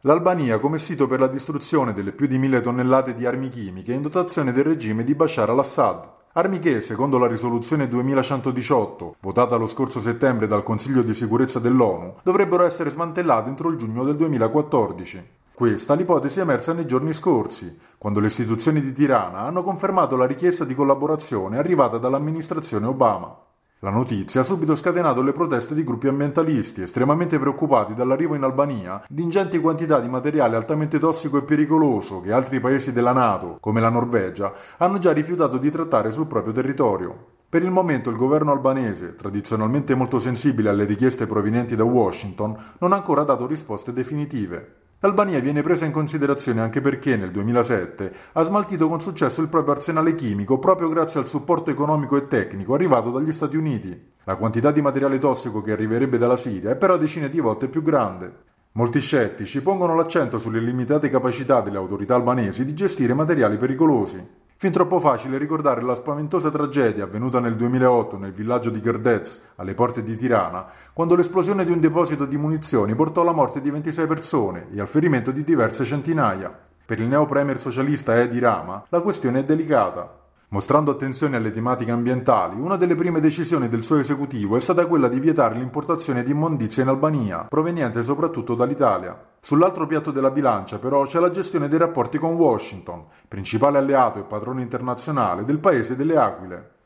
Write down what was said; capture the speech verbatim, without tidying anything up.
l'Albania come sito per la distruzione delle più di mille tonnellate di armi chimiche in dotazione del regime di Bashar al-Assad. Armi che, secondo la risoluzione duemilacentodiciotto, votata lo scorso settembre dal Consiglio di sicurezza dell'ONU, dovrebbero essere smantellate entro il giugno del duemilaquattordici. Questa l'ipotesi emersa nei giorni scorsi, quando le istituzioni di Tirana hanno confermato la richiesta di collaborazione arrivata dall'amministrazione Obama. La notizia ha subito scatenato le proteste di gruppi ambientalisti estremamente preoccupati dall'arrivo in Albania di ingenti quantità di materiale altamente tossico e pericoloso che altri paesi della NATO, come la Norvegia, hanno già rifiutato di trattare sul proprio territorio. Per il momento il governo albanese, tradizionalmente molto sensibile alle richieste provenienti da Washington, non ha ancora dato risposte definitive. L'Albania viene presa in considerazione anche perché nel duemilasette ha smaltito con successo il proprio arsenale chimico proprio grazie al supporto economico e tecnico arrivato dagli Stati Uniti. La quantità di materiale tossico che arriverebbe dalla Siria è però decine di volte più grande. Molti scettici pongono l'accento sulle limitate capacità delle autorità albanesi di gestire materiali pericolosi. Fin troppo facile ricordare la spaventosa tragedia avvenuta nel duemilaotto nel villaggio di Gardez, alle porte di Tirana, quando l'esplosione di un deposito di munizioni portò alla morte di ventisei persone e al ferimento di diverse centinaia. Per il neo-premier socialista Edi Rama, la questione è delicata. Mostrando attenzione alle tematiche ambientali, una delle prime decisioni del suo esecutivo è stata quella di vietare l'importazione di immondizia in Albania, proveniente soprattutto dall'Italia. Sull'altro piatto della bilancia, però, c'è la gestione dei rapporti con Washington, principale alleato e padrone internazionale del paese delle aquile.